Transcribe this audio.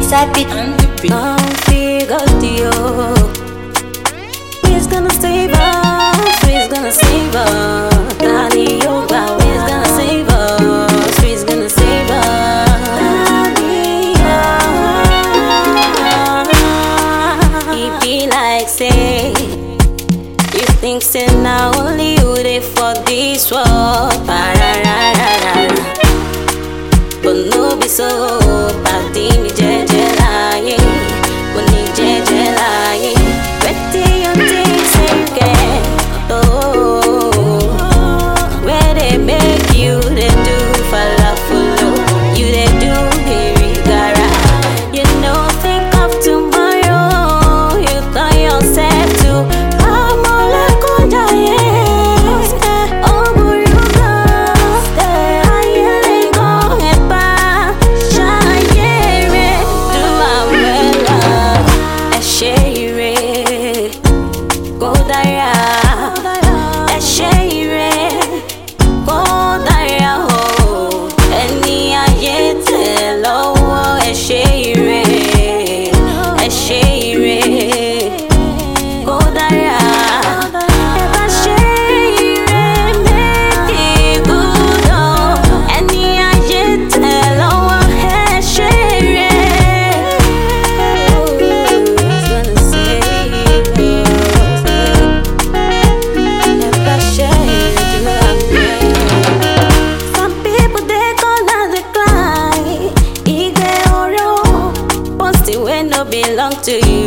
Type it on the beat. We's gonna save us, we's gonna save us. Dali Yoba, we's gonna save us, we's gonna save us. Dali Yoba. It be like say, you think say now only you dey for this world. But no be so, party me jeje lying, money jeje lying. Ready you think say you can, oh, where they make you they do falafolo, you they do hirigara. You know think of tomorrow, you tell yourself to come on like belong to you.